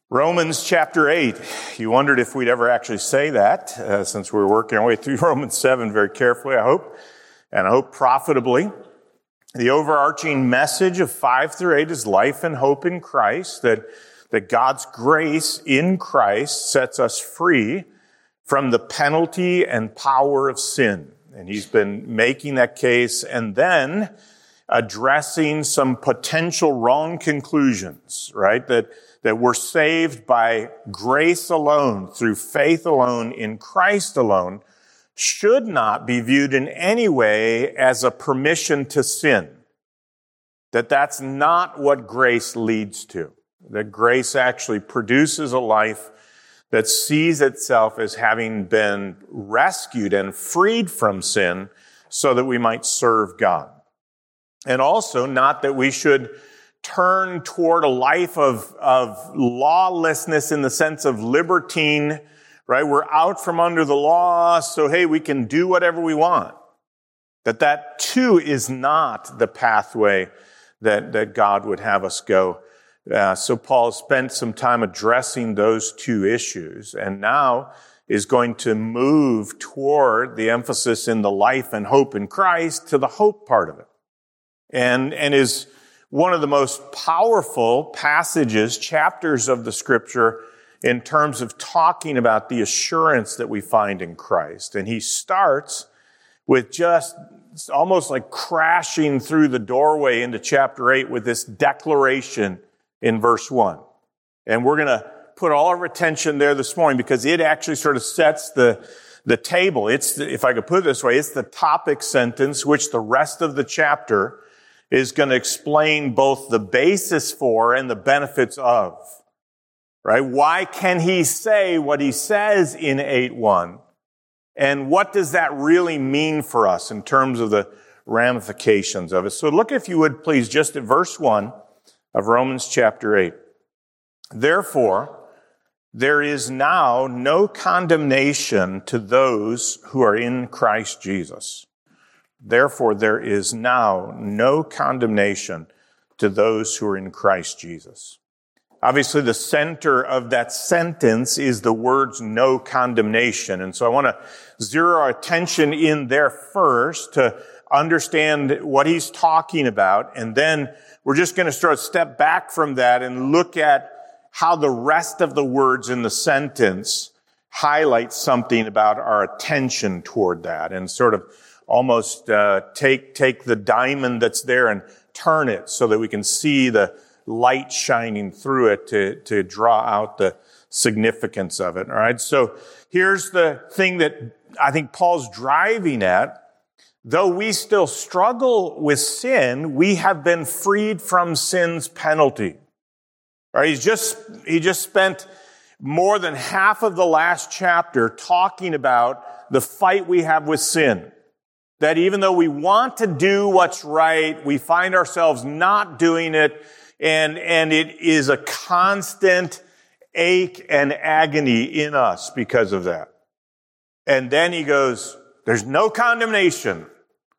Romans chapter 8. You wondered if we'd ever actually say that, since we're working our way through Romans 7 very carefully, I hope profitably. The overarching message of 5 through 8 is life and hope in Christ, that God's grace in Christ sets us free from the penalty and power of sin. And he's been making that case and then addressing some potential wrong conclusions, right? That we're saved by grace alone, through faith alone, in Christ alone, should not be viewed in any way as a permission to sin. That's not what grace leads to. That grace actually produces a life that sees itself as having been rescued and freed from sin so that we might serve God. And also not that we should turn toward a life of lawlessness in the sense of libertine, right? We're out from under the law, so hey, we can do whatever we want. That too is not the pathway that God would have us go. So Paul spent some time addressing those two issues and now is going to move toward the emphasis in the life and hope in Christ to the hope part of it. And is one of the most powerful passages, chapters of the Scripture in terms of talking about the assurance that we find in Christ. And he starts with just almost like crashing through the doorway into chapter 8 with this declaration in verse 1. And we're going to put all of our attention there this morning because it actually sort of sets the table. If I could put it this way, it's the topic sentence which the rest of the chapter is going to explain both the basis for and the benefits of, right? Why can he say what he says in 8:1? And what does that really mean for us in terms of the ramifications of it? So look, if you would please, just at verse 1 of Romans chapter 8. Therefore, there is now no condemnation to those who are in Christ Jesus. Therefore, there is now no condemnation to those who are in Christ Jesus. Obviously, the center of that sentence is the words no condemnation. And so I want to zero our attention in there first to understand what he's talking about. And then we're just going to sort of step back from that and look at how the rest of the words in the sentence highlight something about our attention toward that and sort of almost take the diamond that's there and turn it so that we can see the light shining through it to draw out the significance of it. All right. So here's the thing that I think Paul's driving at. Though we still struggle with sin, we have been freed from sin's penalty. All right. He just spent more than half of the last chapter talking about the fight we have with sin. That even though we want to do what's right, we find ourselves not doing it, and it is a constant ache and agony in us because of that. And then he goes, there's no condemnation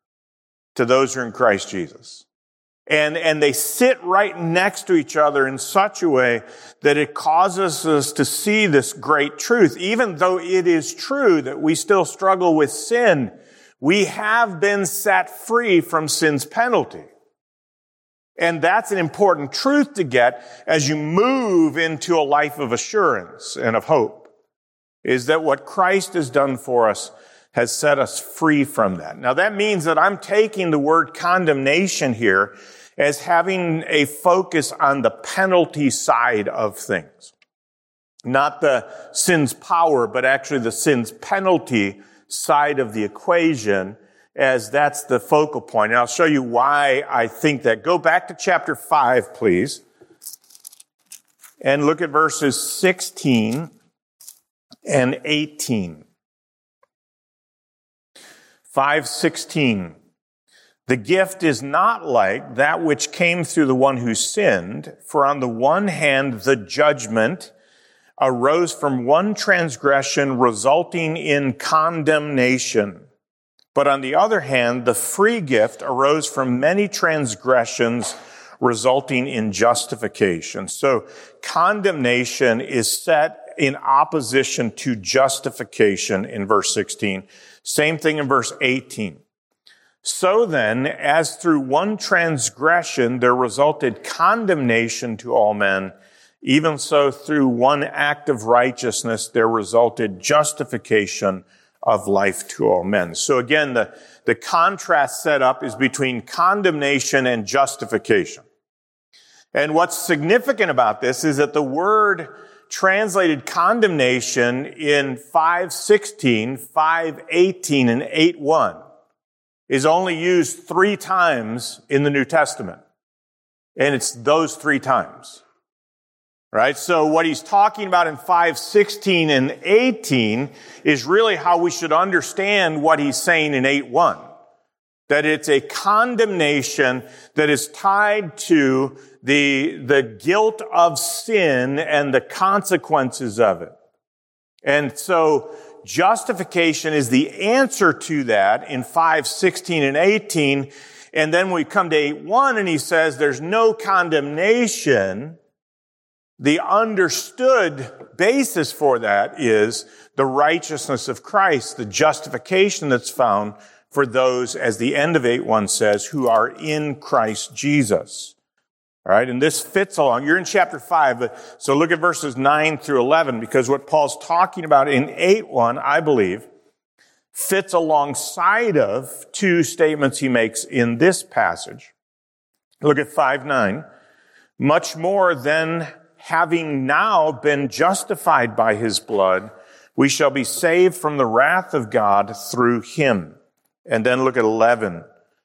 to those who are in Christ Jesus. And they sit right next to each other in such a way that it causes us to see this great truth. Even though it is true that we still struggle with sin, we have been set free from sin's penalty. And that's an important truth to get as you move into a life of assurance and of hope, is that what Christ has done for us has set us free from that. Now that means that I'm taking the word condemnation here as having a focus on the penalty side of things. Not the sin's power, but actually the sin's penalty side of the equation, as that's the focal point. And I'll show you why I think that. Go back to chapter 5, please, and look at verses 16 and 18. 5:16. The gift is not like that which came through the one who sinned, for on the one hand the judgment arose from one transgression resulting in condemnation. But on the other hand, the free gift arose from many transgressions resulting in justification. So condemnation is set in opposition to justification in verse 16. Same thing in verse 18. So then, as through one transgression there resulted condemnation to all men, even so through one act of righteousness there resulted justification of life to all men. So again, the contrast set up is between condemnation and justification. And what's significant about this is that the word translated condemnation in 5:16, 5:18, and 8:1 is only used 3 times in the New Testament. And it's those 3 times. Right? So what he's talking about in 5:16 and 18 is really how we should understand what he's saying in 8:1. That it's a condemnation that is tied to the guilt of sin and the consequences of it. And so justification is the answer to that in 5:16 and 18. And then we come to 8:1 and he says there's no condemnation. The understood basis for that is the righteousness of Christ, the justification that's found for those, as the end of 8:1 says, who are in Christ Jesus. All right, and this fits along. You're in chapter 5, so look at verses 9 through 11, because what Paul's talking about in 8:1, I believe, fits alongside of 2 statements he makes in this passage. Look at 5:9. Much more than having now been justified by his blood, we shall be saved from the wrath of God through him. And then look at 11.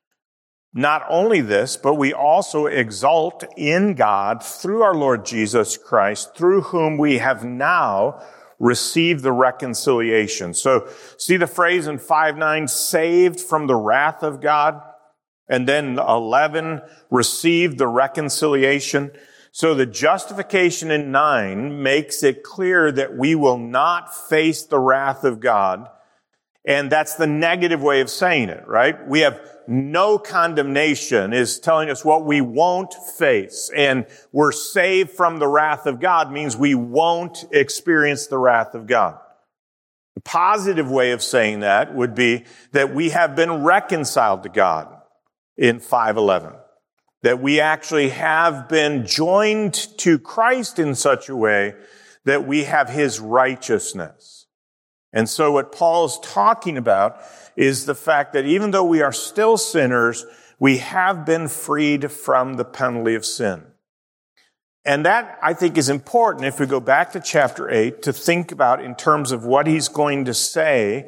Not only this, but we also exult in God through our Lord Jesus Christ, through whom we have now received the reconciliation. So see the phrase in 5:9, saved from the wrath of God. And then 11, received the reconciliation. So the justification in 9 makes it clear that we will not face the wrath of God. And that's the negative way of saying it, right? We have no condemnation is telling us what we won't face. And we're saved from the wrath of God means we won't experience the wrath of God. The positive way of saying that would be that we have been reconciled to God in 5:11. That we actually have been joined to Christ in such a way that we have his righteousness. And so what Paul's talking about is the fact that even though we are still sinners, we have been freed from the penalty of sin. And that, I think, is important if we go back to chapter 8 to think about in terms of what he's going to say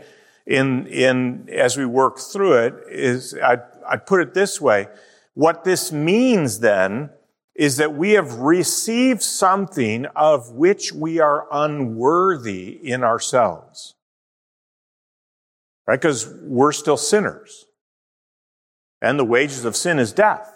in as we work through it. I'd put it this way. What this means then is that we have received something of which we are unworthy in ourselves. Right? Because we're still sinners. And the wages of sin is death.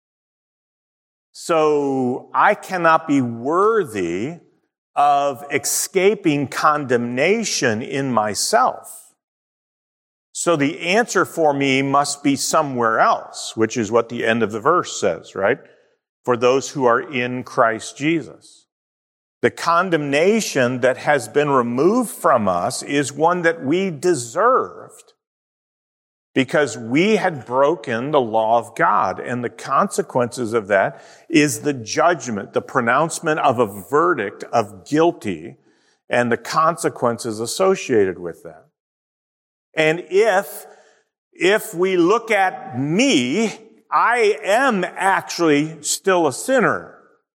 So I cannot be worthy of escaping condemnation in myself. So the answer for me must be somewhere else, which is what the end of the verse says, right? For those who are in Christ Jesus. The condemnation that has been removed from us is one that we deserved because we had broken the law of God. And the consequences of that is the judgment, the pronouncement of a verdict of guilty and the consequences associated with that. And if we look at me, I am actually still a sinner.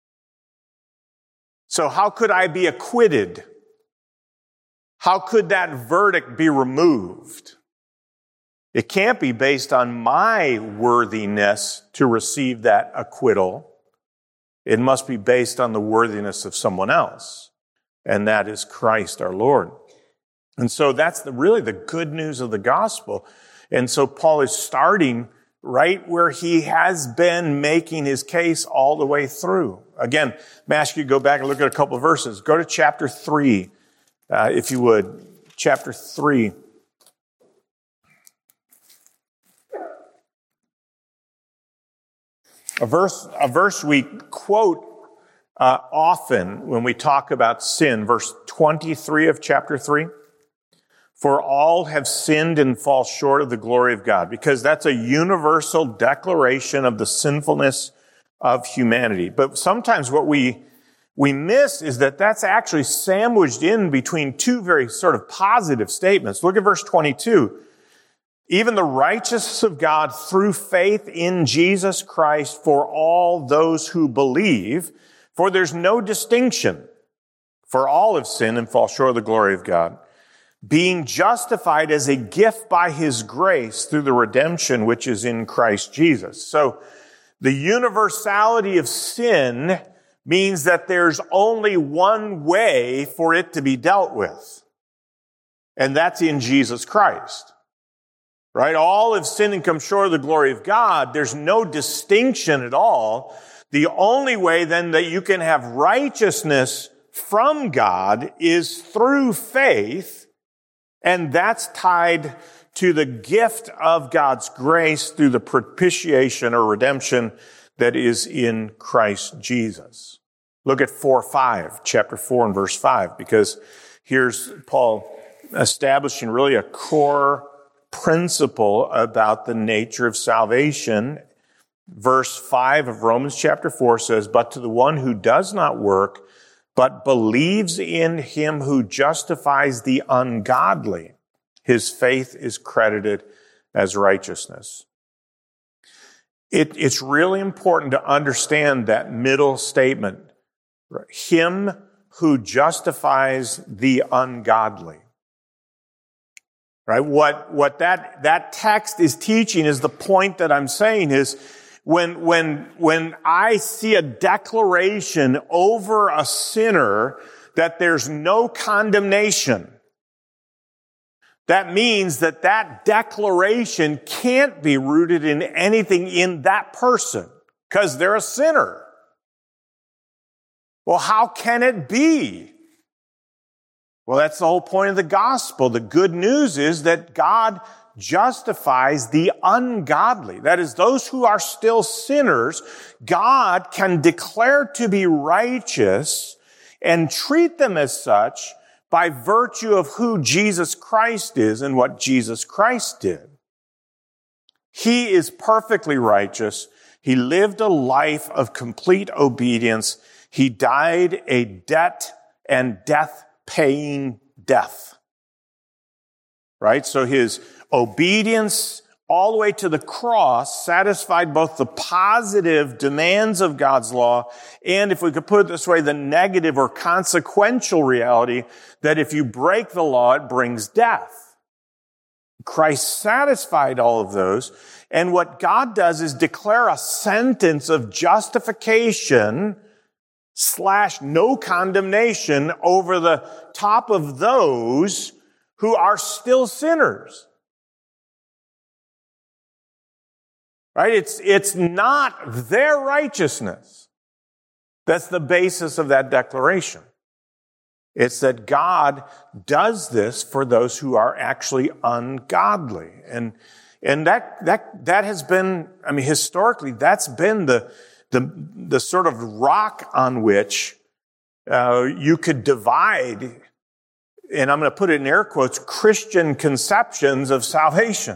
So how could I be acquitted? How could that verdict be removed? It can't be based on my worthiness to receive that acquittal. It must be based on the worthiness of someone else. And that is Christ our Lord. And so that's really the good news of the gospel. And so Paul is starting right where he has been making his case all the way through. Again, I'm asking you to go back and look at a couple of verses. Go to chapter 3, if you would. Chapter 3. A verse we quote often when we talk about sin, verse 23 of chapter 3. For all have sinned and fall short of the glory of God, because that's a universal declaration of the sinfulness of humanity. But sometimes what we miss is that that's actually sandwiched in between two very sort of positive statements. Look at verse 22. Even the righteousness of God through faith in Jesus Christ for all those who believe, for there's no distinction. For all have sinned and fall short of the glory of God, being justified as a gift by his grace through the redemption which is in Christ Jesus. So the universality of sin means that there's only one way for it to be dealt with, and that's in Jesus Christ. Right? All have sinned and come short of the glory of God. There's no distinction at all. The only way then that you can have righteousness from God is through faith, and that's tied to the gift of God's grace through the propitiation or redemption that is in Christ Jesus. Look at chapter 4 and verse 5, because here's Paul establishing really a core principle about the nature of salvation. Verse 5 of Romans chapter 4 says, but to the one who does not work, but believes in him who justifies the ungodly, his faith is credited as righteousness. It's really important to understand that middle statement. Him who justifies the ungodly. Right? What that text is teaching is the point that I'm saying is when I see a declaration over a sinner that there's no condemnation, that means that declaration can't be rooted in anything in that person because they're a sinner. Well, how can it be? Well, that's the whole point of the gospel. The good news is that God justifies the ungodly. That is, those who are still sinners, God can declare to be righteous and treat them as such by virtue of who Jesus Christ is and what Jesus Christ did. He is perfectly righteous. He lived a life of complete obedience. He died a debt and death-paying death. Right? So his obedience all the way to the cross satisfied both the positive demands of God's law and, if we could put it this way, the negative or consequential reality that if you break the law, it brings death. Christ satisfied all of those, and what God does is declare a sentence of justification / no condemnation over the top of those who are still sinners. Right? It's not their righteousness that's the basis of that declaration. It's that God does this for those who are actually ungodly. And that has been, historically, that's been the sort of rock on which you could divide, and I'm going to put it in air quotes, Christian conceptions of salvation.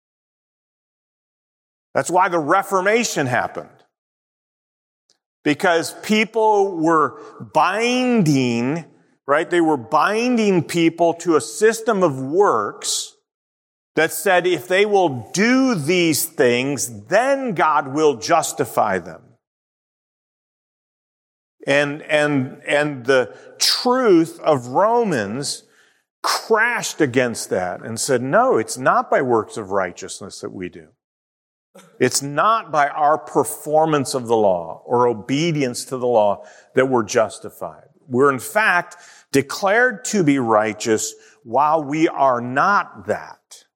That's why the Reformation happened. Because people were binding, right? They were binding people to a system of works that said if they will do these things, then God will justify them. And the truth of Romans crashed against that and said, no, it's not by works of righteousness that we do. It's not by our performance of the law or obedience to the law that we're justified. We're in fact declared to be righteous while we are not that.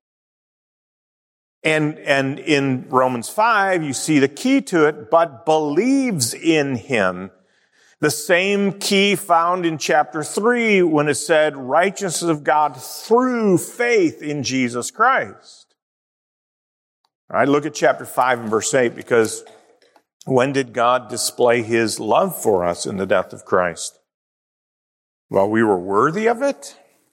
And in Romans 5, you see the key to it, but believes in him. The same key found in chapter 3 when it said righteousness of God through faith in Jesus Christ. All right, look at chapter 5 and verse 8, because When did God display his love for us in the death of Christ? While we were worthy of it?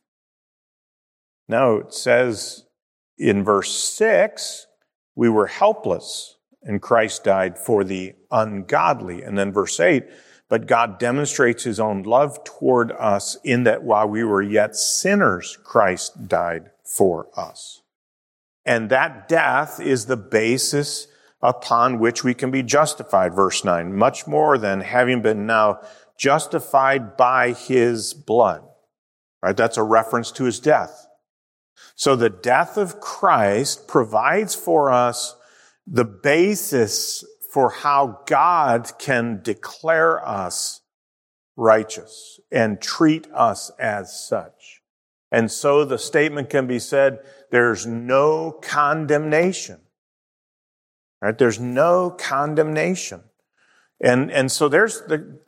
No, it says in verse 6, we were helpless, and Christ died for the ungodly. And then verse 8, but God demonstrates his own love toward us in that while we were yet sinners, Christ died for us. And that death is the basis upon which we can be justified. Verse 9, much more than having been now justified by his blood. Right? That's a reference to his death. So the death of Christ provides for us the basis for how God can declare us righteous and treat us as such. And so the statement can be said, there's no condemnation. Right? There's no condemnation. And so there's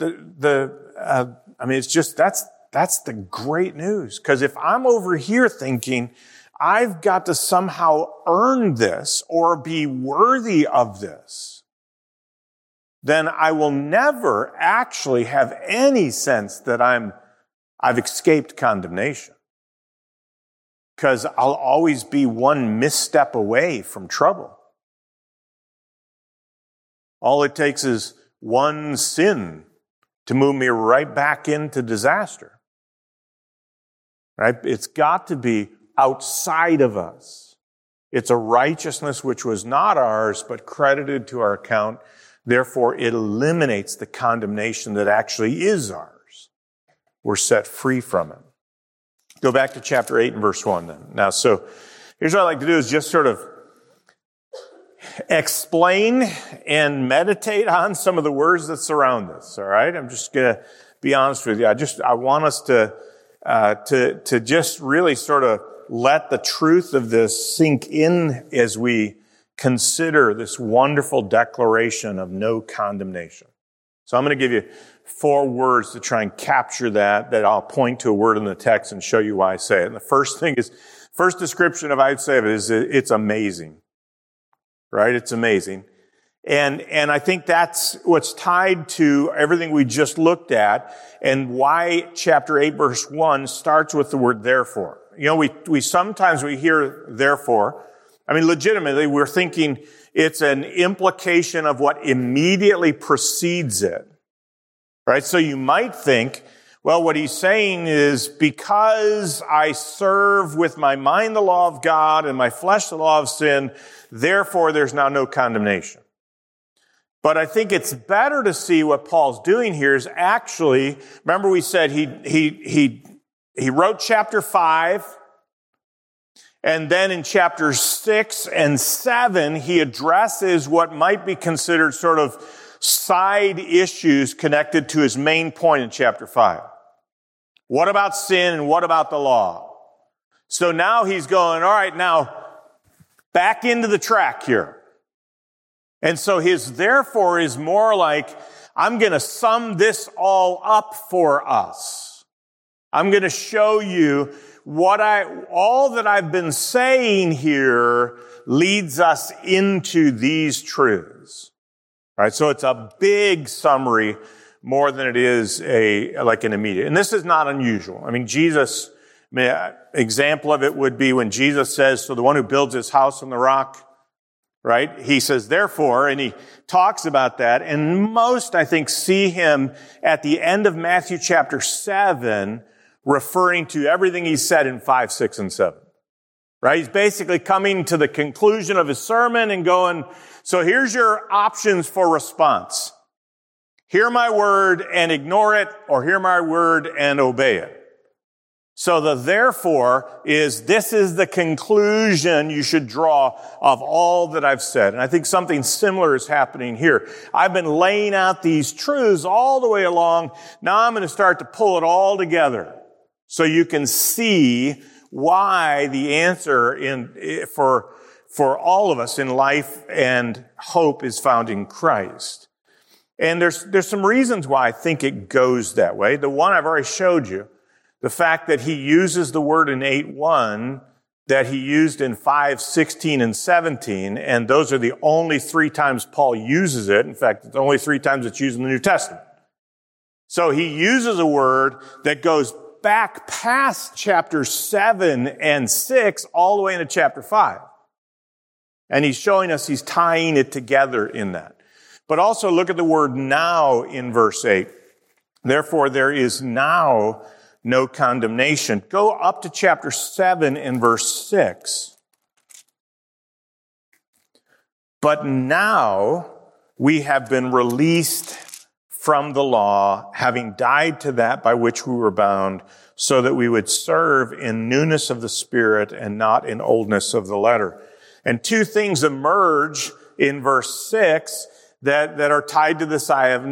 it's just, that's the great news. Because if I'm over here thinking, I've got to somehow earn this or be worthy of this, then I will never actually have any sense that I've escaped condemnation. Because I'll always be one misstep away from trouble. All it takes is one sin to move me right back into disaster. Right? It's got to be outside of us. It's a righteousness which was not ours, but credited to our account. Therefore, it eliminates the condemnation that actually is ours. We're set free from it. Go back to chapter 8 and verse 1 then. Now, so here's what I'd like to do is just sort of explain and meditate on some of the words that surround this, all right? I'm just going to be honest with you. I want us to just really sort of let the truth of this sink in as we consider this wonderful declaration of no condemnation. So I'm going to give you 4 words to try and capture that I'll point to a word in the text and show you why I say it. And the first description I'd say of it is it's amazing. Right? It's amazing. And I think that's what's tied to everything we just looked at and why chapter 8 verse 1 starts with the word therefore. You know, we sometimes hear therefore. I mean, legitimately, we're thinking it's an implication of what immediately precedes it. Right? So you might think, well, what he's saying is because I serve with my mind the law of God and my flesh the law of sin, therefore there's now no condemnation. But I think it's better to see what Paul's doing here is actually, remember we said he wrote chapter 5, and then in chapters 6 and 7, he addresses what might be considered sort of side issues connected to his main point in chapter 5. What about sin and what about the law? So now he's going, all right, now back into the track here. And so his therefore is more like, I'm going to sum this all up for us. I'm going to show you all that I've been saying here leads us into these truths. Right? So it's a big summary more than it is like an immediate. And this is not unusual. I mean, Jesus, example of it would be when Jesus says, so the one who builds his house on the rock, right? He says, therefore, and he talks about that. And most, I think, see him at the end of Matthew chapter 7, referring to everything he said in 5, 6, and 7. Right? He's basically coming to the conclusion of his sermon and going, so here's your options for response. Hear my word and ignore it, or hear my word and obey it. So the therefore is, this is the conclusion you should draw of all that I've said. And I think something similar is happening here. I've been laying out these truths all the way along. Now I'm going to start to pull it all together so you can see why the answer for all of us in life and hope is found in Christ. And there's some reasons why I think it goes that way. The one I've already showed you, the fact that he uses the word in 8:1 that he used in 5:16 and 17, and those are the only 3 times Paul uses it. In fact, it's only 3 times it's used in the New Testament. So he uses a word that goes back past chapters 7 and 6 all the way into chapter 5. And he's showing us he's tying it together in that. But also look at the word now in verse 8. Therefore, there is now no condemnation. Go up to chapter 7 in verse 6. But now we have been released from the law, having died to that by which we were bound, so that we would serve in newness of the Spirit and not in oldness of the letter. And 2 things emerge in verse 6 that are tied to this I have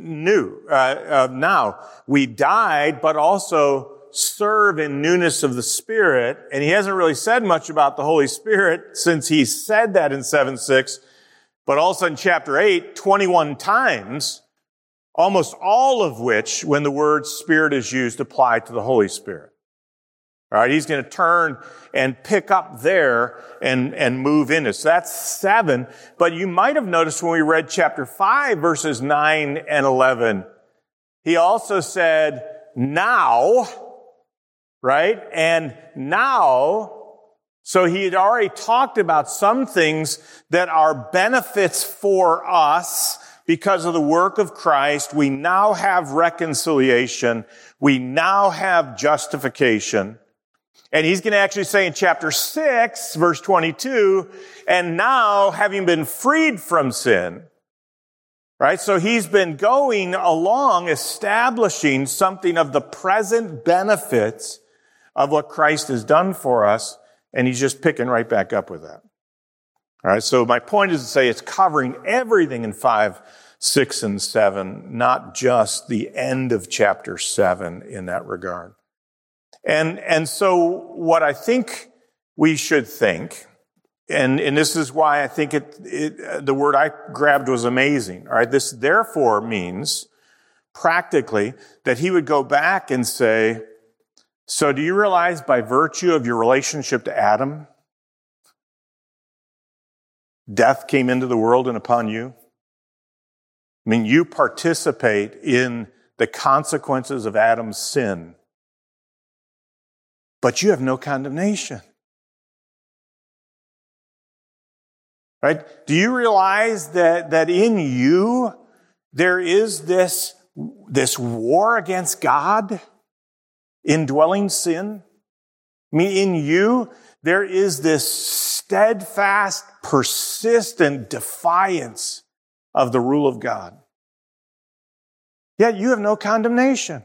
now. We died, but also serve in newness of the Spirit. And he hasn't really said much about the Holy Spirit since he said that in 7:6, but also in chapter 8, 21 times, almost all of which, when the word Spirit is used, apply to the Holy Spirit. All right, he's going to turn and pick up there and move into. So that's 7. But you might have noticed when we read chapter 5, verses 9 and 11, he also said, now, right? And now, so he had already talked about some things that are benefits for us because of the work of Christ. We now have reconciliation. We now have justification. And he's going to actually say in chapter 6, verse 22, and now having been freed from sin, right? So he's been going along establishing something of the present benefits of what Christ has done for us, and he's just picking right back up with that. All right, so my point is to say it's covering everything in 5, 6, and 7, not just the end of chapter 7 in that regard. And so what I think we should think, and this is why I think the word I grabbed was amazing. All right. This therefore means practically that he would go back and say, so do you realize by virtue of your relationship to Adam, death came into the world and upon you? I mean, you participate in the consequences of Adam's sin. But you have no condemnation. Right? Do you realize that in you there is this war against God, indwelling sin? I mean, in you there is this steadfast, persistent defiance of the rule of God. Yet you have no condemnation.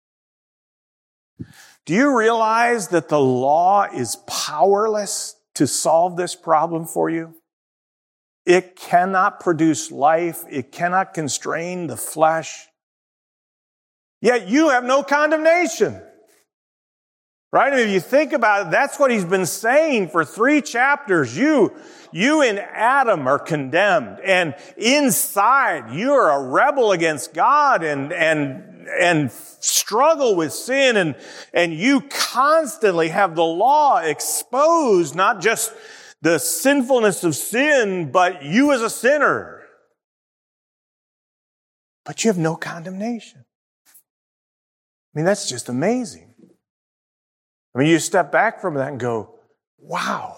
Do you realize that the law is powerless to solve this problem for you? It cannot produce life. It cannot constrain the flesh. Yet you have no condemnation. Right? And if you think about it, that's what he's been saying for 3 chapters. You and Adam are condemned. And inside, you are a rebel against God and struggle with sin. And you constantly have the law exposed, not just the sinfulness of sin, but you as a sinner. But you have no condemnation. I mean, that's just amazing. I mean, you step back from that and go, wow.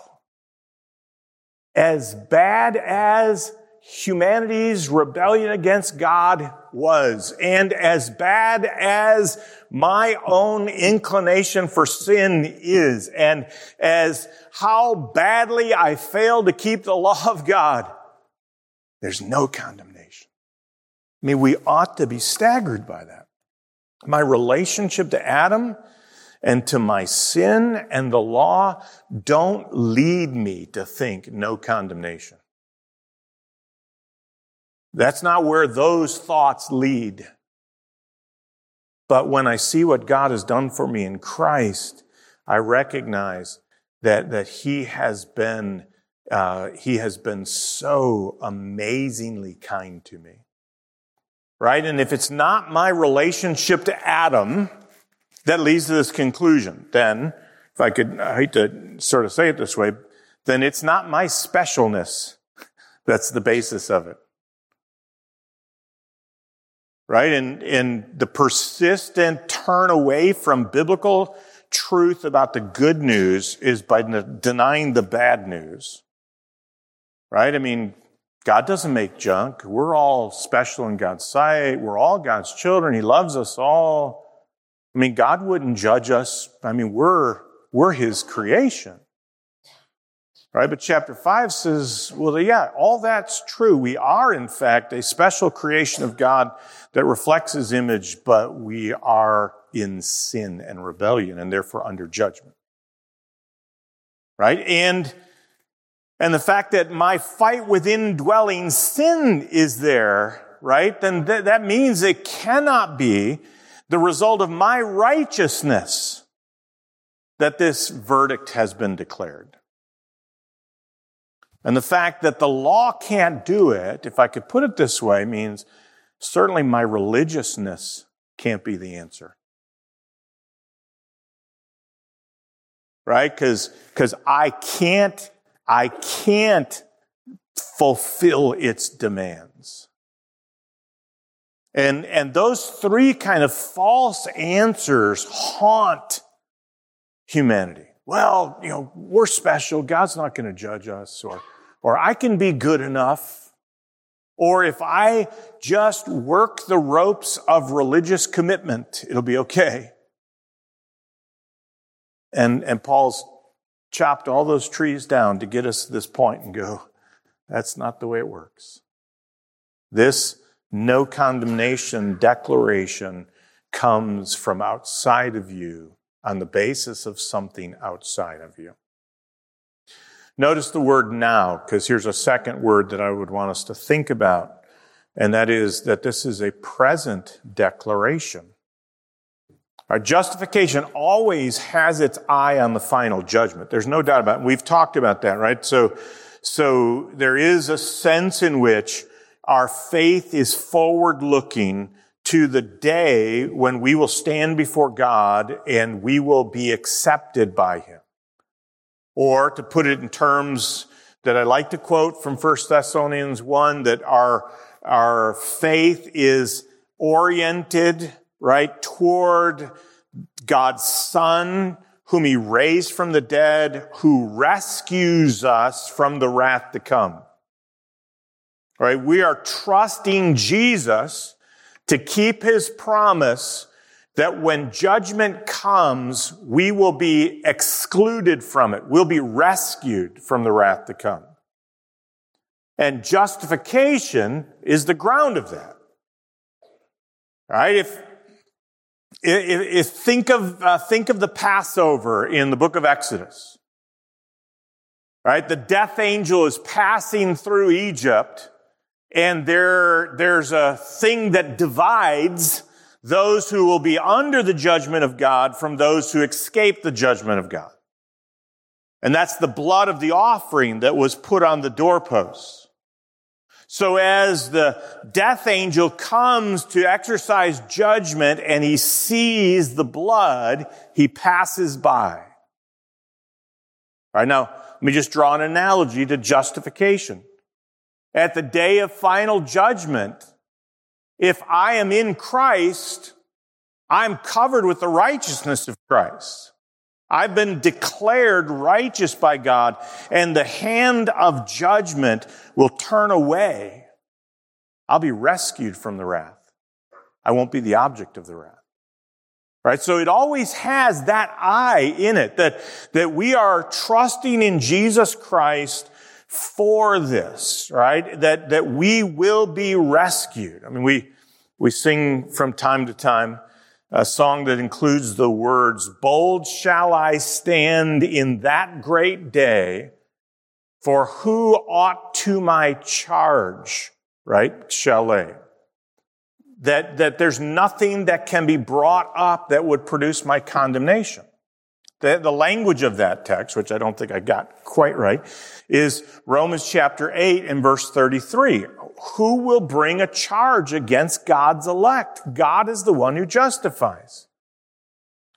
As bad as humanity's rebellion against God was, and as bad as my own inclination for sin is, and as how badly I fail to keep the law of God, there's no condemnation. I mean, we ought to be staggered by that. My relationship to Adam and to my sin and the law don't lead me to think no condemnation. That's not where those thoughts lead. But when I see what God has done for me in Christ, I recognize that He has been so amazingly kind to me. Right? And if it's not my relationship to Adam that leads to this conclusion, then I hate to sort of say it this way, then it's not my specialness that's the basis of it. Right? And the persistent turn away from biblical truth about the good news is by denying the bad news. Right? I mean, God doesn't make junk. We're all special in God's sight. We're all God's children. He loves us all. I mean, God wouldn't judge us. I mean, we're His creation. Right? But chapter 5 says, well, yeah, all that's true. We are, in fact, a special creation of God that reflects His image, but we are in sin and rebellion and therefore under judgment. Right? And the fact that my fight with indwelling sin is there, right? Then that means it cannot be the result of my righteousness that this verdict has been declared. And the fact that the law can't do it, if I could put it this way, means certainly my religiousness can't be the answer. Right? Because I can't fulfill its demands. And those three kind of false answers haunt humanity. Well, we're special. God's not going to judge us. Or I can be good enough. Or if I just work the ropes of religious commitment, it'll be okay. And Paul's chopped all those trees down to get us to this point and go, that's not the way it works. This no condemnation declaration comes from outside of you on the basis of something outside of you. Notice the word now, because here's a second word that I would want us to think about, and that is that this is a present declaration. Our justification always has its eye on the final judgment. There's no doubt about it. We've talked about that, right? So there is a sense in which our faith is forward-looking to the day when we will stand before God and we will be accepted by Him. Or to put it in terms that I like to quote from 1 Thessalonians 1, that our faith is oriented, right, toward God's Son, whom He raised from the dead, who rescues us from the wrath to come. All right, we are trusting Jesus to keep His promise that when judgment comes, we will be excluded from it. We'll be rescued from the wrath to come. And justification is the ground of that. All right, if think of the Passover in the book of Exodus. Right, the death angel is passing through Egypt, and there's a thing that divides those who will be under the judgment of God from those who escape the judgment of God. And that's the blood of the offering that was put on the doorposts. So as the death angel comes to exercise judgment and he sees the blood, he passes by. All right, now, let me just draw an analogy to justification. At the day of final judgment, if I am in Christ, I'm covered with the righteousness of Christ. I've been declared righteous by God, and the hand of judgment will turn away. I'll be rescued from the wrath. I won't be the object of the wrath. Right? So it always has that eye in it, that we are trusting in Jesus Christ for this, right? That we will be rescued. I mean, we sing from time to time a song that includes the words, "Bold shall I stand in that great day, for who ought to my charge," right, shall lay. That there's nothing that can be brought up that would produce my condemnation. The language of that text, which I don't think I got quite right, is Romans chapter 8 and verse 33. Who will bring a charge against God's elect? God is the one who justifies.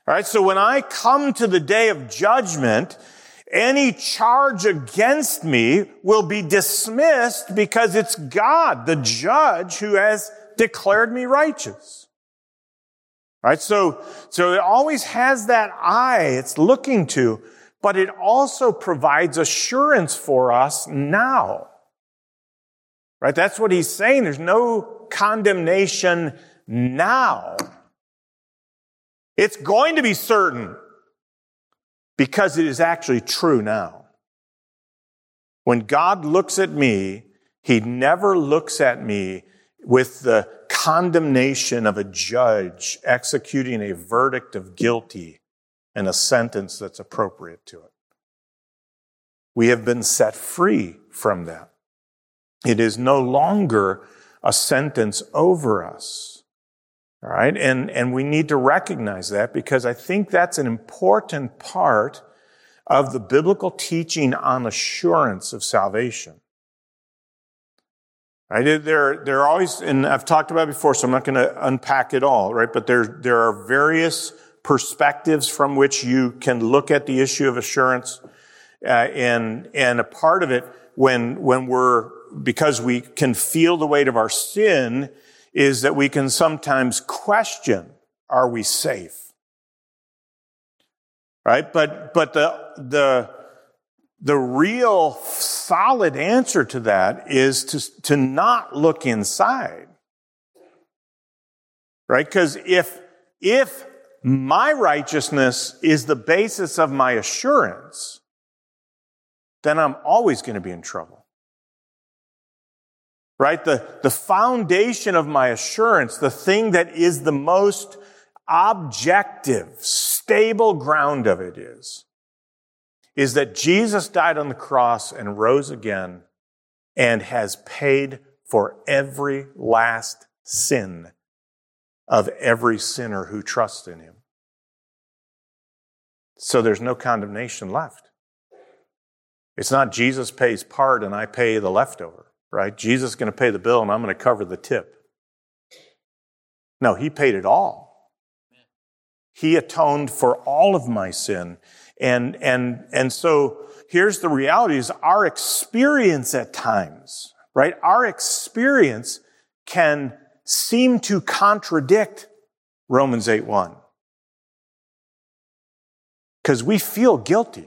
All right, so when I come to the day of judgment, any charge against me will be dismissed because it's God, the judge, who has declared me righteous. All right, so it always has that eye it's looking to, but it also provides assurance for us now. Right? That's what he's saying. There's no condemnation now. It's going to be certain because it is actually true now. When God looks at me, he never looks at me with the condemnation of a judge executing a verdict of guilty and a sentence that's appropriate to it. We have been set free from that. It is no longer a sentence over us. All right? And we need to recognize that because I think that's an important part of the biblical teaching on assurance of salvation. Right? There are always, and I've talked about it before, so I'm not going to unpack it all, right? But there are various perspectives from which you can look at the issue of assurance. And a part of it, because we can feel the weight of our sin, is that we can sometimes question, are we safe? Right? But the real solid answer to that is to not look inside. Right? Because if my righteousness is the basis of my assurance, then I'm always going to be in trouble. Right? The foundation of my assurance, the thing that is the most objective, stable ground of it is that Jesus died on the cross and rose again and has paid for every last sin of every sinner who trusts in him. So there's no condemnation left. It's not Jesus pays part and I pay the leftover, right? Jesus is going to pay the bill and I'm going to cover the tip. No, he paid it all. He atoned for all of my sin. And so here's the reality is our experience at times, right? Our experience can seem to contradict Romans 8:1. Because we feel guilty.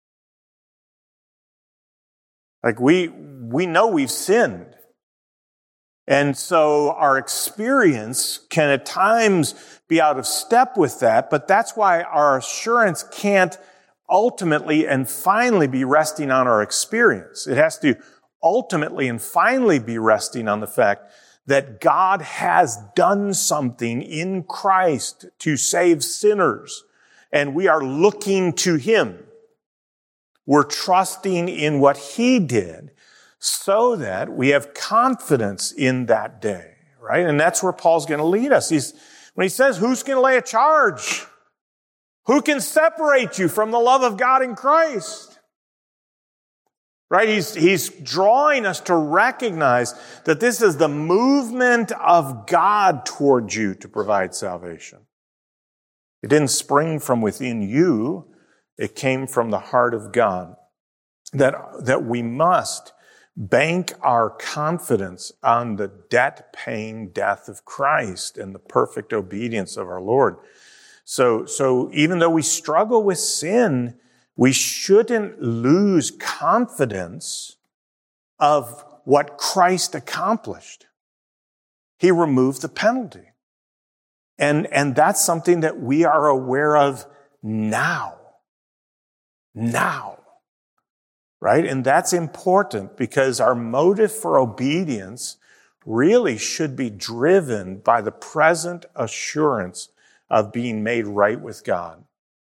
Like we know we've sinned. And so our experience can at times be out of step with that, but that's why our assurance can't ultimately and finally be resting on our experience. It has to ultimately and finally be resting on the fact that God has done something in Christ to save sinners, and we are looking to him. We're trusting in what he did so that we have confidence in that day, right? And that's where Paul's going to lead us. When he says, who's going to lay a charge? Who can separate you from the love of God in Christ? Right? He's drawing us to recognize that this is the movement of God towards you to provide salvation. It didn't spring from within you. It came from the heart of God. That we must bank our confidence on the debt-paying death of Christ and the perfect obedience of our Lord. So even though we struggle with sin, we shouldn't lose confidence of what Christ accomplished. He removed the penalty. And that's something that we are aware of now. Now. Right? And that's important because our motive for obedience really should be driven by the present assurance of being made right with God.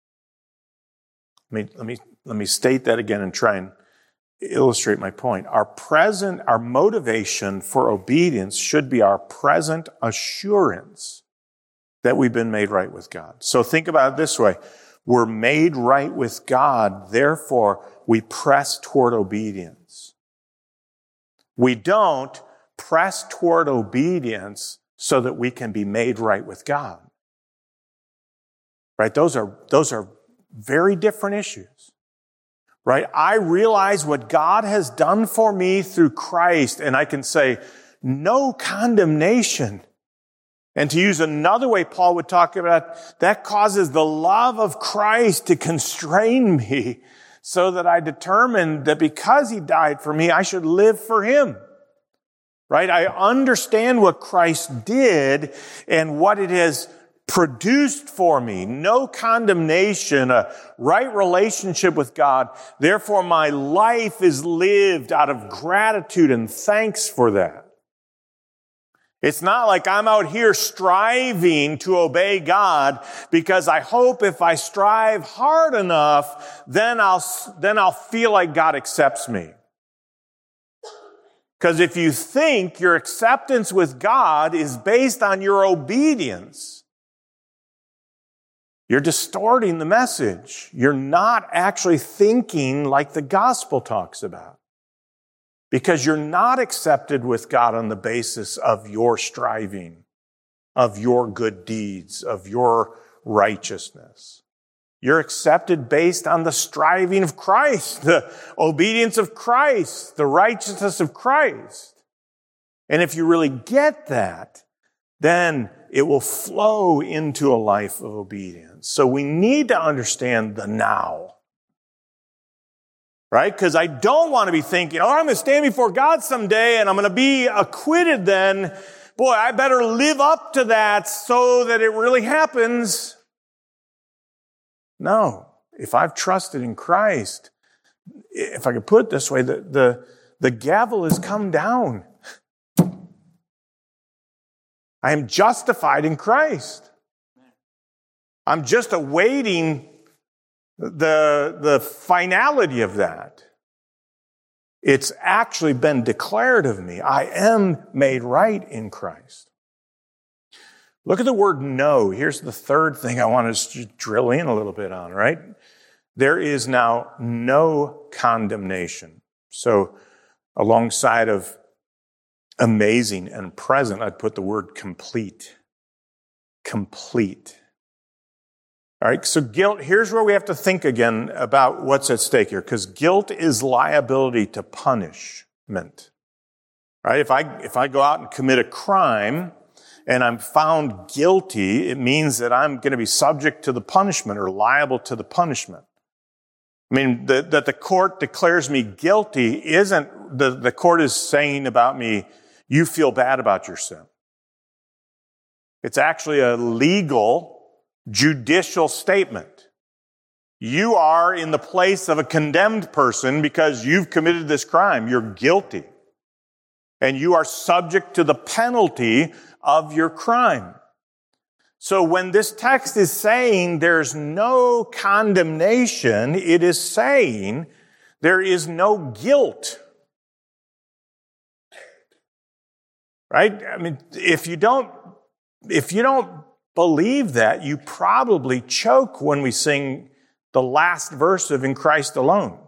Let me state that again and try and illustrate my point. Our motivation for obedience should be our present assurance that we've been made right with God. So think about it this way. We're made right with God, therefore we press toward obedience. We don't press toward obedience so that we can be made right with God. right? Those are very different issues, right? I realize what God has done for me through Christ, and I can say, no condemnation. And to use another way Paul would talk about, that causes the love of Christ to constrain me so that I determine that because he died for me, I should live for him. Right? I understand what Christ did and what it has produced for me. No condemnation, a right relationship with God. Therefore, my life is lived out of gratitude and thanks for that. It's not like I'm out here striving to obey God because I hope if I strive hard enough, then I'll feel like God accepts me. Because if you think your acceptance with God is based on your obedience, you're distorting the message. You're not actually thinking like the gospel talks about. Because you're not accepted with God on the basis of your striving, of your good deeds, of your righteousness. You're accepted based on the striving of Christ, the obedience of Christ, the righteousness of Christ. And if you really get that, then it will flow into a life of obedience. So we need to understand the now. Right? Because I don't want to be thinking, I'm going to stand before God someday and I'm going to be acquitted then. Boy, I better live up to that so that it really happens. No. If I've trusted in Christ, if I could put it this way, the gavel has come down. I am justified in Christ. I'm just awaiting the finality of that. It's actually been declared of me. I am made right in Christ. Look at the word no. Here's the third thing I want us to drill in a little bit on, right? There is now no condemnation. So alongside of amazing and present, I'd put the word complete. Complete. All right, so guilt, here's where we have to think again about what's at stake here, because guilt is liability to punishment. All right, if I go out and commit a crime and I'm found guilty, it means that I'm going to be subject to the punishment or liable to the punishment. I mean, that the court declares me guilty isn't, the court is saying about me, you feel bad about your sin. It's actually a legal judicial statement. You are in the place of a condemned person because you've committed this crime. You're guilty. And you are subject to the penalty of your crime. So when this text is saying there's no condemnation, it is saying there is no guilt. Right? I mean, if you don't believe that, you probably choke when we sing the last verse of In Christ Alone.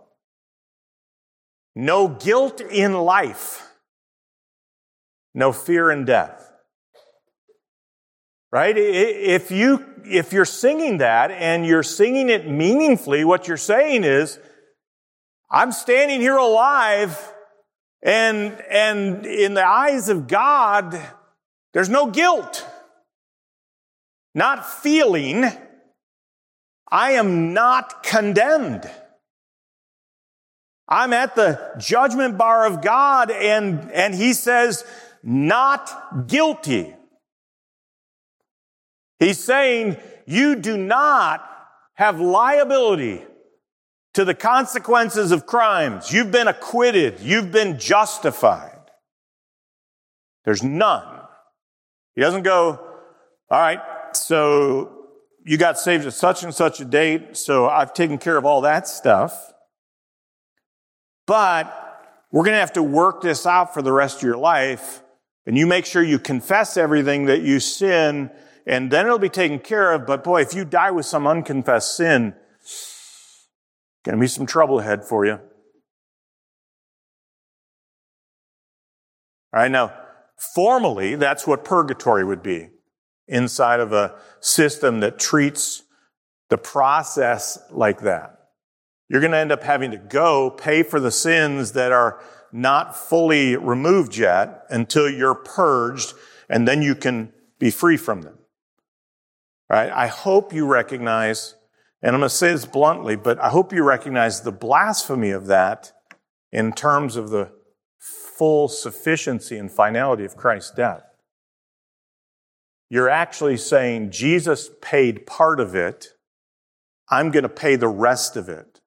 No guilt in life. No fear in death. Right? If you're singing that and you're singing it meaningfully, what you're saying is, I'm standing here alive and in the eyes of God, there's no guilt. Not feeling, I am not condemned. I'm at the judgment bar of God and he says, not guilty. He's saying, you do not have liability to the consequences of crimes. You've been acquitted. You've been justified. There's none. He doesn't go, all right, so you got saved at such and such a date, so I've taken care of all that stuff. But we're going to have to work this out for the rest of your life, and you make sure you confess everything that you sin, and then it'll be taken care of. But boy, if you die with some unconfessed sin, going to be some trouble ahead for you. All right, now, formally, that's what purgatory would be. Inside of a system that treats the process like that. You're going to end up having to go pay for the sins that are not fully removed yet until you're purged, and then you can be free from them. Right? I hope you recognize, and I'm going to say this bluntly, but I hope you recognize the blasphemy of that in terms of the full sufficiency and finality of Christ's death. You're actually saying Jesus paid part of it. I'm going to pay the rest of it.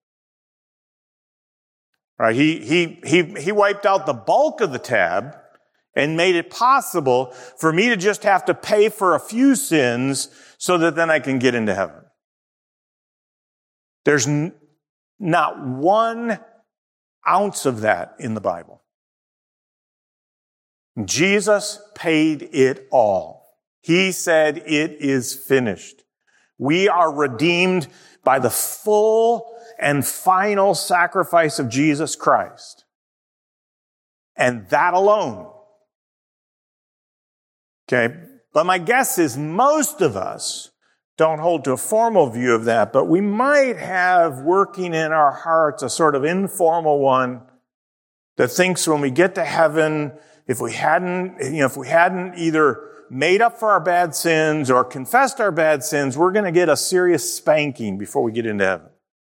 Right? He wiped out the bulk of the tab and made it possible for me to just have to pay for a few sins so that then I can get into heaven. There's not 1 ounce of that in the Bible. Jesus paid it all. He said, "It is finished." We are redeemed by the full and final sacrifice of Jesus Christ. And that alone. Okay? But my guess is most of us don't hold to a formal view of that, but we might have working in our hearts a sort of informal one that thinks when we get to heaven, if we hadn't either made up for our bad sins or confessed our bad sins, we're going to get a serious spanking before we get into heaven.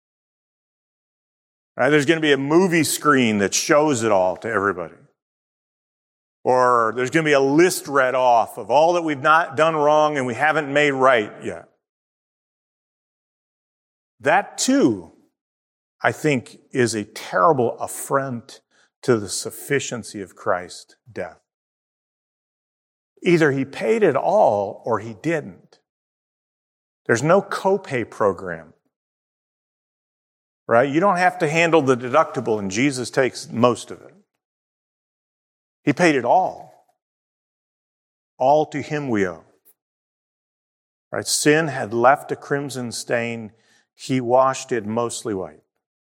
Right? There's going to be a movie screen that shows it all to everybody. Or there's going to be a list read off of all that we've not done wrong and we haven't made right yet. That too, I think, is a terrible affront to the sufficiency of Christ's death. Either he paid it all or he didn't. There's no copay program. Right? You don't have to handle the deductible, and Jesus takes most of it. He paid it all. All to him we owe. Right? Sin had left a crimson stain. He washed it mostly white.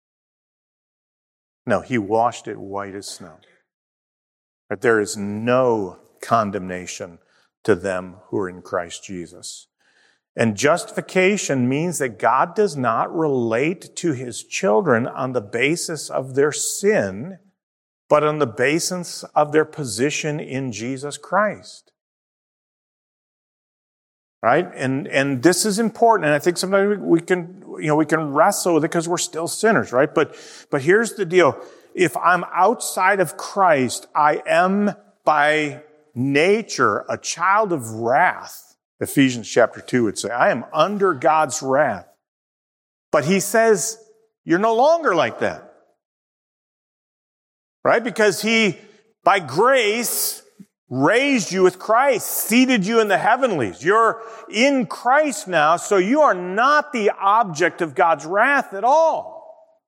No, he washed it white as snow. But there is no condemnation to them who are in Christ Jesus. And justification means that God does not relate to his children on the basis of their sin, but on the basis of their position in Jesus Christ. Right? And this is important, and I think sometimes we can wrestle with it because we're still sinners, right? But here's the deal. If I'm outside of Christ, I am by nature a child of wrath. Ephesians chapter 2 would say, I am under God's wrath. But he says, you're no longer like that. Right? Because he, by grace, raised you with Christ, seated you in the heavenlies. You're in Christ now, so you are not the object of God's wrath at all.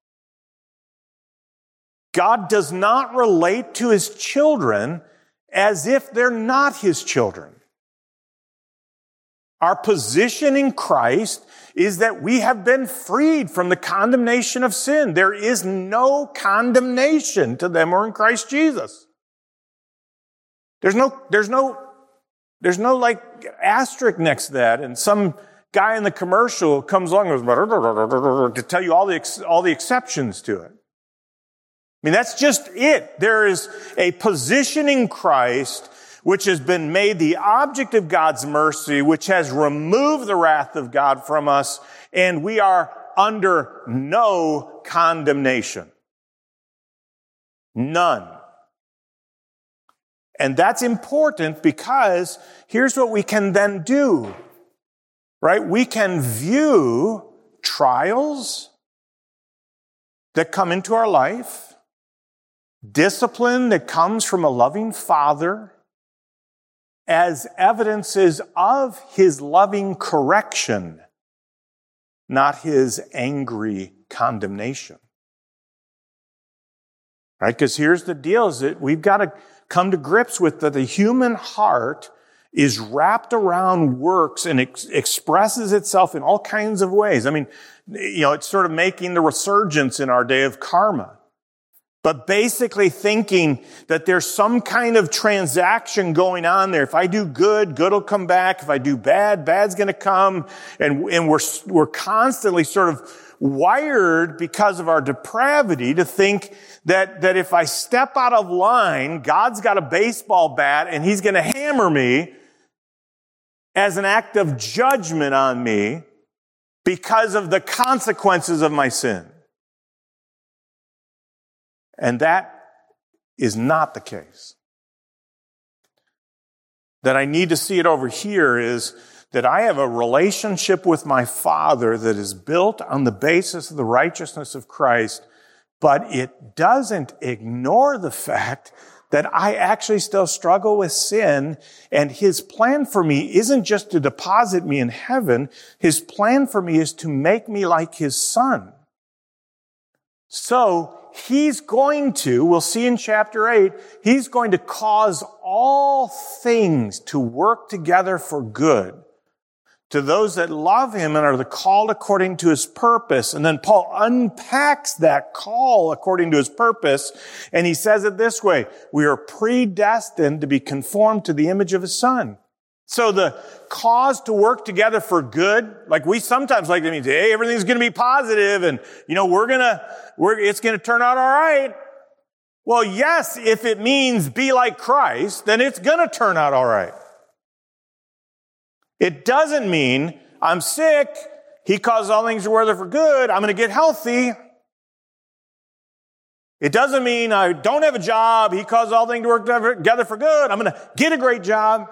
God does not relate to his children as if they're not his children. Our position in Christ is that we have been freed from the condemnation of sin. There is no condemnation to them who are in Christ Jesus. There's no like asterisk next to that, and some guy in the commercial comes along and goes to tell you all the exceptions to it. I mean, that's just it. There is a position in Christ which has been made the object of God's mercy, which has removed the wrath of God from us, and we are under no condemnation. None. And that's important because here's what we can then do, right? We can view trials that come into our life, discipline that comes from a loving Father, as evidences of his loving correction, not his angry condemnation. Right? Because here's the deal, is that we've got to come to grips with that the human heart is wrapped around works and expresses itself in all kinds of ways. I mean, it's sort of making the resurgence in our day of karma. but basically thinking that there's some kind of transaction going on there. If I do good, good will come back. If I do bad, bad's going to come. And we're constantly sort of wired because of our depravity to think that if I step out of line, God's got a baseball bat and he's going to hammer me as an act of judgment on me because of the consequences of my sin. And that is not the case. That I need to see it over here is that I have a relationship with my Father that is built on the basis of the righteousness of Christ, but it doesn't ignore the fact that I actually still struggle with sin, and His plan for me isn't just to deposit me in heaven. His plan for me is to make me like His Son. So, He's going to, we'll see in chapter 8, He's going to cause all things to work together for good to those that love Him and are called according to His purpose. And then Paul unpacks that call according to His purpose, and he says it this way: we are predestined to be conformed to the image of His Son. So the cause to work together for good, like we sometimes like to mean, hey, everything's going to be positive and, it's going to turn out all right. Well, yes, if it means be like Christ, then it's going to turn out all right. It doesn't mean I'm sick, He causes all things to work for good, I'm going to get healthy. It doesn't mean I don't have a job, He causes all things to work together for good, I'm going to get a great job.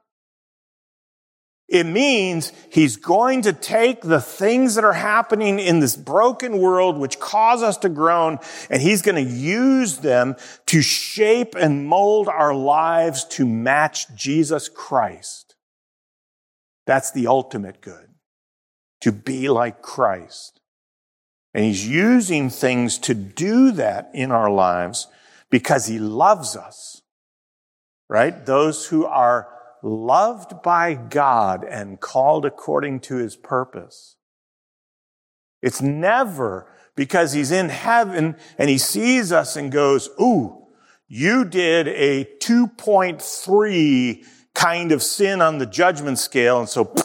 It means He's going to take the things that are happening in this broken world which cause us to groan, and He's going to use them to shape and mold our lives to match Jesus Christ. That's the ultimate good, to be like Christ. And He's using things to do that in our lives because He loves us, right? Those who are loved by God and called according to His purpose. It's never because He's in heaven and He sees us and goes, ooh, you did a 2.3 kind of sin on the judgment scale, and so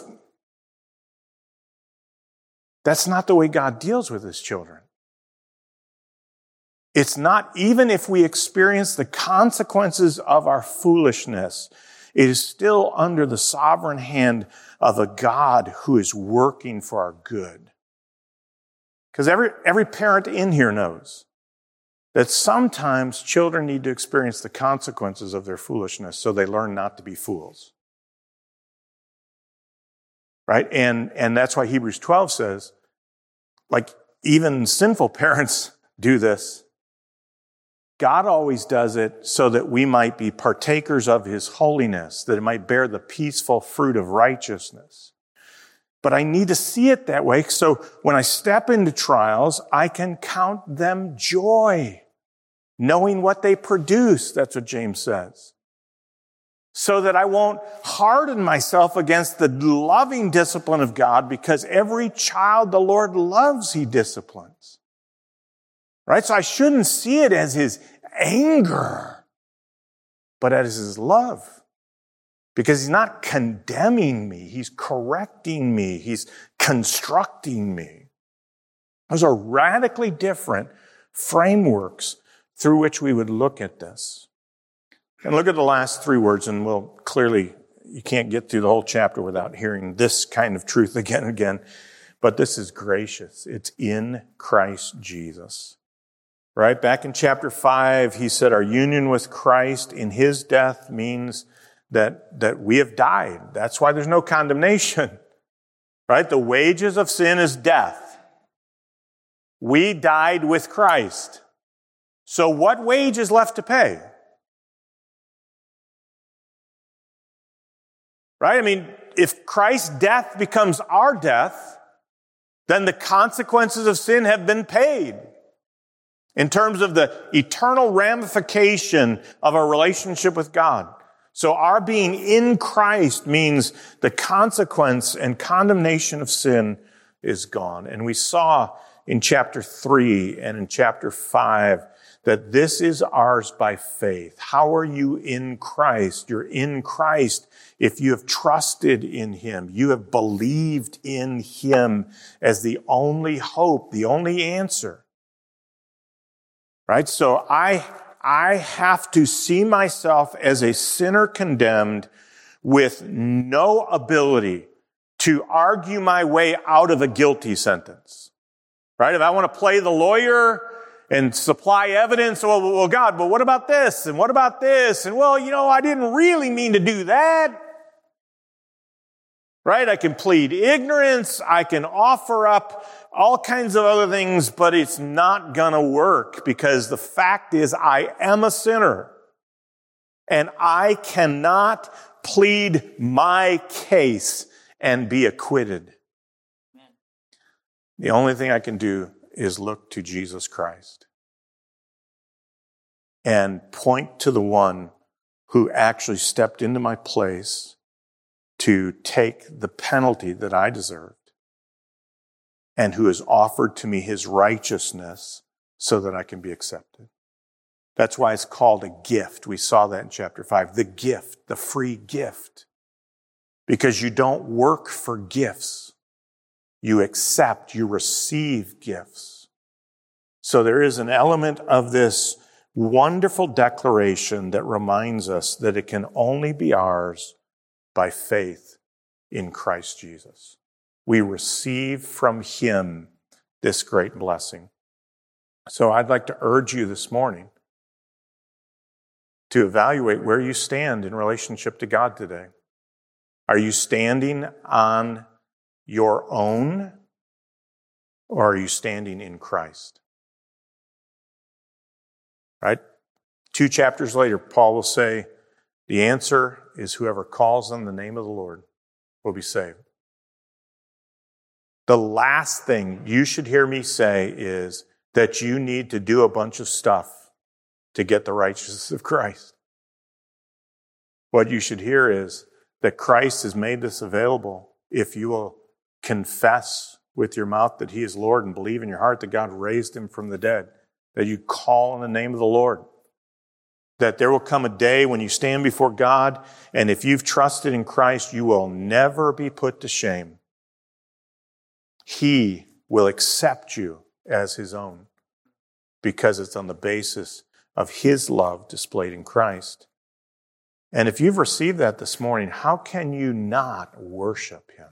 that's not the way God deals with His children. It's not, even if we experience the consequences of our foolishness, it is still under the sovereign hand of a God who is working for our good. Because every parent in here knows that sometimes children need to experience the consequences of their foolishness so they learn not to be fools. Right? And that's why Hebrews 12 says, like, even sinful parents do this. God always does it so that we might be partakers of His holiness, that it might bear the peaceful fruit of righteousness. But I need to see it that way, so when I step into trials, I can count them joy, knowing what they produce. That's what James says. So that I won't harden myself against the loving discipline of God, because every child the Lord loves, He disciplines. Right? So I shouldn't see it as His anger, but as His love. Because He's not condemning me. He's correcting me. He's constructing me. Those are radically different frameworks through which we would look at this. And look at the last three words, and you can't get through the whole chapter without hearing this kind of truth again and again. But this is gracious. It's in Christ Jesus. Right? Back in chapter 5, he said our union with Christ in His death means that we have died. That's why there's no condemnation. Right? The wages of sin is death. We died with Christ. So what wage is left to pay? Right? I mean, if Christ's death becomes our death, then the consequences of sin have been paid in terms of the eternal ramification of our relationship with God. So our being in Christ means the consequence and condemnation of sin is gone. And we saw in chapter 3 and in chapter 5 that this is ours by faith. How are you in Christ? You're in Christ if you have trusted in Him. You have believed in Him as the only hope, the only answer. Right? So I have to see myself as a sinner condemned with no ability to argue my way out of a guilty sentence. Right? If I want to play the lawyer and supply evidence, well, God, but what about this? And what about this? And well, I didn't really mean to do that. Right? I can plead ignorance. I can offer up all kinds of other things, but it's not going to work because the fact is I am a sinner and I cannot plead my case and be acquitted. The only thing I can do is look to Jesus Christ and point to the one who actually stepped into my place to take the penalty that I deserved and who has offered to me His righteousness so that I can be accepted. That's why it's called a gift. We saw that in chapter 5. The gift, the free gift. Because you don't work for gifts. You accept, you receive gifts. So there is an element of this wonderful declaration that reminds us that it can only be ours by faith in Christ Jesus. We receive from Him this great blessing. So I'd like to urge you this morning to evaluate where you stand in relationship to God today. Are you standing on your own, or are you standing in Christ? Right? 2 chapters later, Paul will say, the answer is whoever calls on the name of the Lord will be saved. The last thing you should hear me say is that you need to do a bunch of stuff to get the righteousness of Christ. What you should hear is that Christ has made this available if you will confess with your mouth that He is Lord and believe in your heart that God raised Him from the dead, that you call on the name of the Lord. That there will come a day when you stand before God, and if you've trusted in Christ, you will never be put to shame. He will accept you as His own because it's on the basis of His love displayed in Christ. And if you've received that this morning, how can you not worship Him?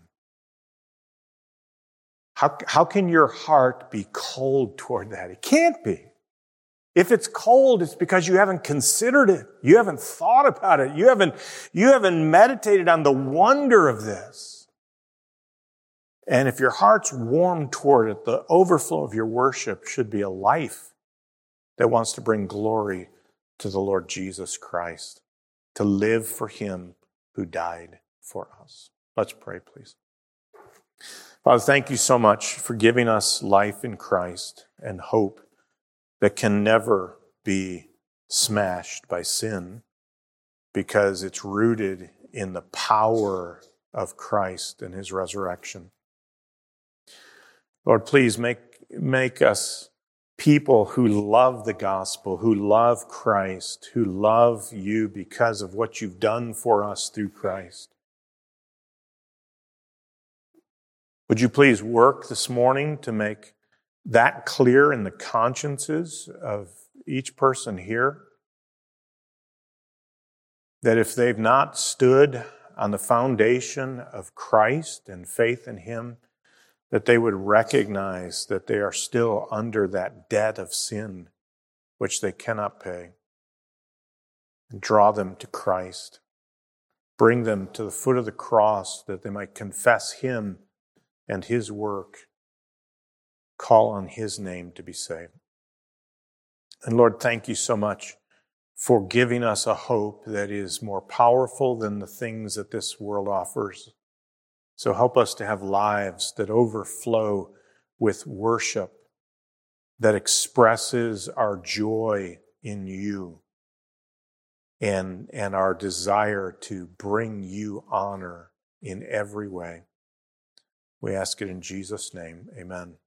How can your heart be cold toward that? It can't be. If it's cold, it's because you haven't considered it. You haven't thought about it. You haven't meditated on the wonder of this. And if your heart's warm toward it, the overflow of your worship should be a life that wants to bring glory to the Lord Jesus Christ, to live for Him who died for us. Let's pray, please. Father, thank you so much for giving us life in Christ and hope that can never be smashed by sin because it's rooted in the power of Christ and His resurrection. Lord, please make us people who love the gospel, who love Christ, who love you because of what you've done for us through Christ. Would you please work this morning to make that clear in the consciences of each person here? That if they've not stood on the foundation of Christ and faith in Him, that they would recognize that they are still under that debt of sin which they cannot pay. And draw them to Christ. Bring them to the foot of the cross that they might confess Him and His work. Call on His name to be saved. And Lord, thank you so much for giving us a hope that is more powerful than the things that this world offers. So help us to have lives that overflow with worship that expresses our joy in you and our desire to bring you honor in every way. We ask it in Jesus' name. Amen.